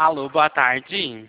Alô, boa tarde.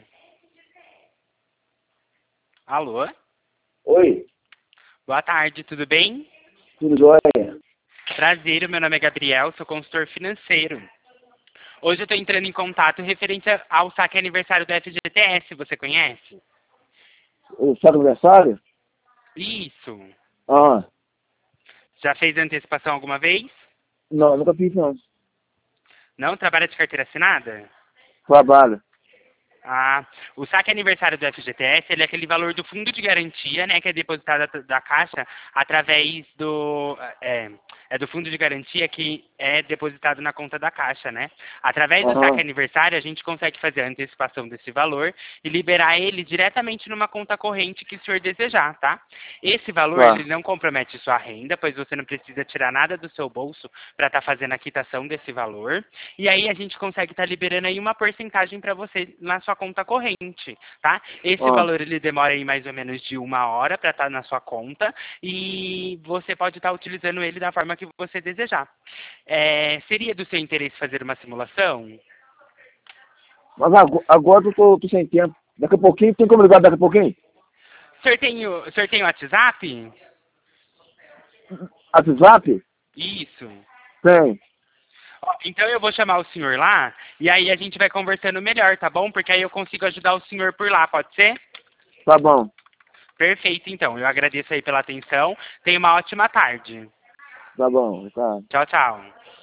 Alô? Oi, Boa tarde, tudo bem? tudo jóia? Prazer, meu nome é Gabriel, sou consultor financeiro. Hoje eu estou entrando em contato referente ao saque aniversário do FGTS, você conhece? O seu aniversário? Isso. Ah, Já fez antecipação alguma vez? não, nunca fiz não. Não? Trabalha de carteira assinada? Trabalho. Ah, o saque aniversário do FGTS, ele é aquele valor do fundo de garantia, né, que é depositado da Caixa através do fundo de garantia que é depositado na conta da Caixa, né? Através do saque Aham, aniversário, a gente consegue fazer a antecipação desse valor e liberar ele diretamente numa conta corrente que o senhor desejar, tá? Esse valor, ele tá. não compromete sua renda, pois você não precisa tirar nada do seu bolso para estar fazendo a quitação desse valor. E aí a gente consegue estar liberando aí uma porcentagem para você na sua conta corrente, tá? Esse Ah, valor ele demora aí mais ou menos de 1 hora para estar na sua conta e você pode estar utilizando ele da forma que você desejar. Seria do seu interesse fazer uma simulação? mas agora eu tô sem tempo. Daqui a pouquinho, tem como ligar daqui a pouquinho? O senhor tem WhatsApp? WhatsApp? Isso. Tem. Ó, então eu vou chamar o senhor lá e aí a gente vai conversando melhor, tá bom? Porque aí eu consigo ajudar o senhor por lá, pode ser? Tá bom, Perfeito, então. Eu agradeço aí pela atenção. Tenha uma ótima tarde. tá bom, tá. Tchau, tchau.